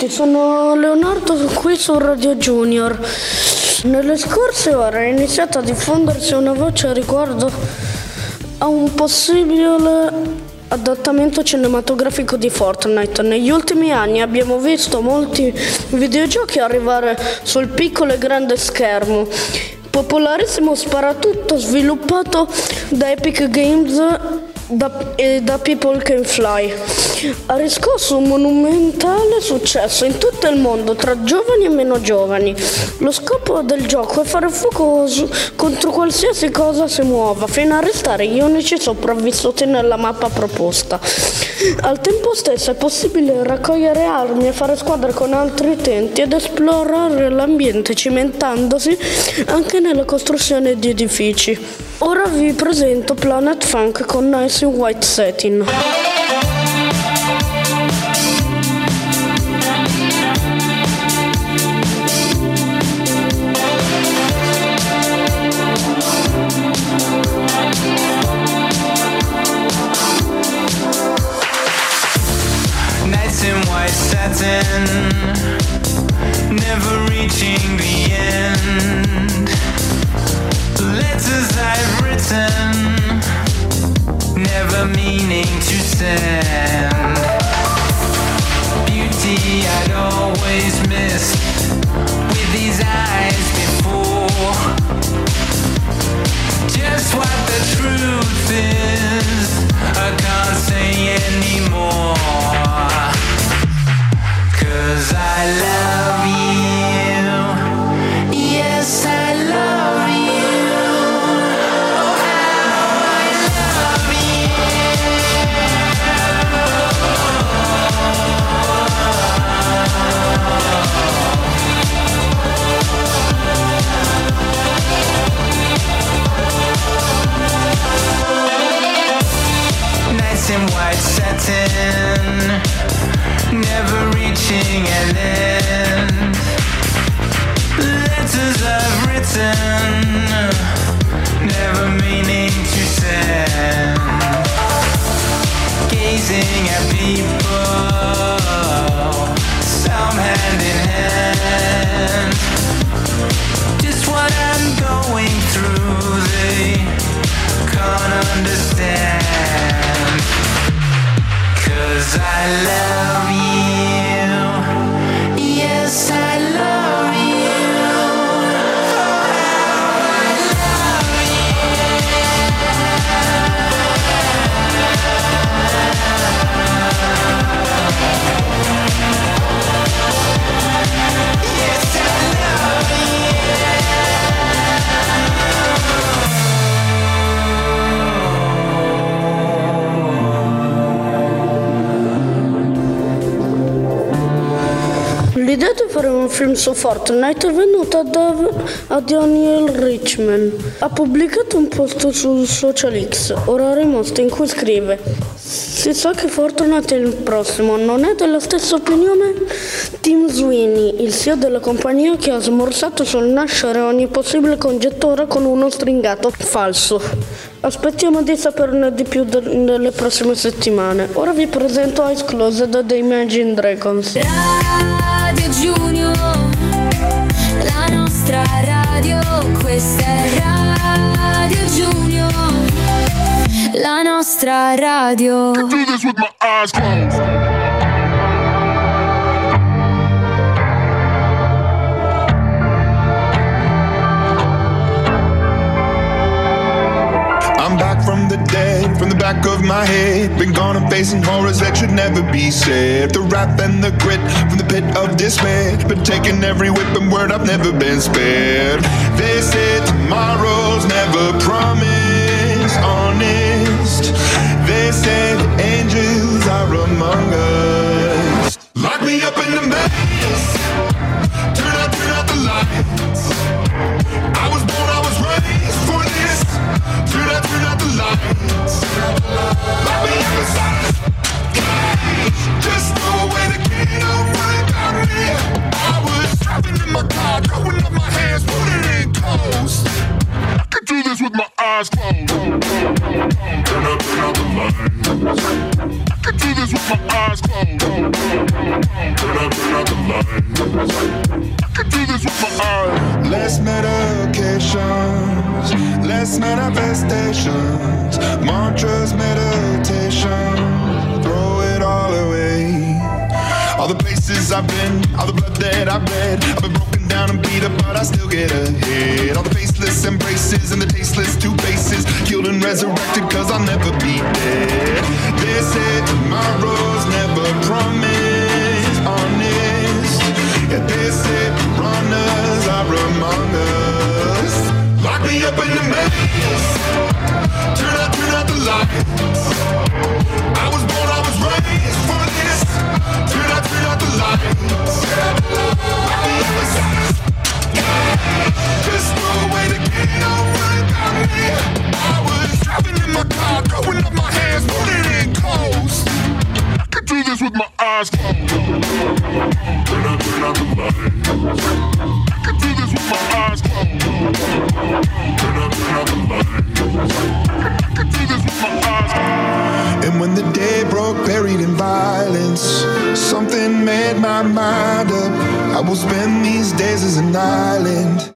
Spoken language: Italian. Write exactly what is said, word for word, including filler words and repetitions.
tutti, sono Leonardo qui su Radio Junior. Nelle scorse ore è iniziata a diffondersi una voce riguardo a un possibile adattamento cinematografico di Fortnite. Negli ultimi anni abbiamo visto molti videogiochi arrivare sul piccolo e grande schermo. Popolarissimo Sparatutto, sviluppato da Epic Games da, e da People Can Fly, ha riscosso un monumentale successo in tutto il mondo tra giovani e meno giovani. Lo scopo del gioco è fare fuoco su, contro qualsiasi cosa si muova, fino a restare gli unici sopravvissuti nella mappa proposta. Al tempo stesso è possibile raccogliere armi e fare squadra con altri utenti ed esplorare l'ambiente cimentandosi anche nella costruzione di edifici. Ora vi presento Planet Funk con Nice in White Satin. Nights in white satin, never reaching the end. Letters I've written, never meaning to send. Beauty I'd always missed with these eyes before. Just what the truth is, I can't say anymore. 'Cause I love you, yes I love you. Oh how I love you. Nights in white satin, never reaching an end. Letters I've written, never meaning to send. Gazing at people, some hand in hand. Just what I'm going through, they can't understand. 'Cause I love you, yes I love you. Oh how I love you. Yes I love you. L'idea di fare un film su Fortnite è venuta da a Daniel Richman. Ha pubblicato un post su Social X, ora rimosto, in cui scrive: si sa che Fortnite è il prossimo, non è della stessa opinione? Tim Sweeney, il C E O della compagnia, che ha smorzato sul nascere ogni possibile congettura con uno stringato falso. Aspettiamo di saperne di più de- nelle prossime settimane. Ora vi presento Eyes Closed dei Imagine Dragons. Radio Junior, la nostra radio, questa è Radio Junior, la nostra radio. Do this with my eyes closed. I'm back from the dead, from the back of my head. Been gone and facing horrors that should never be said. The rap and the grit from the pit of despair. Been taking every whip and word, I've never been spared. They said tomorrow's never promised, honest. They said angels are among us. Lock me up in the maze. Turn out, turn out the lights. I was born, I was raised for this. Turn out, turn out the lights. Lock me up inside this cage. Just throw away the key, don't worry about me. I was driving in my car, throwing up my hands, put it in coast. I could do this with my eyes closed. Turn out, turn out the lights. Less medications, less manifestations, mantras, meditation, throw it all away. All the places I've been, all the blood that I've bled, I've been broken down and beat up, but I still get ahead. All the faceless embraces and the tasteless two faces, killed and resurrected cause I'll never be dead. They say tomorrow's never promised, honest. Yeah, they say piranhas are among us. Lock me up in the maze, turn out, turn out the lights. I was born, I was raised for this. Turn out, turn out the lights. Lock me up inside. Just throw away the key, don't worry about me. I was driving in my car, throwing up my hands, putting in coast. I could do this with my eyes closed. Turn out, turn out the lights. I could do this with my eyes closed. Turn out, turn out the lights. I could do this with my eyes closed. And when the day broke, buried in violence, something made my mind up. I will spend these days as an island.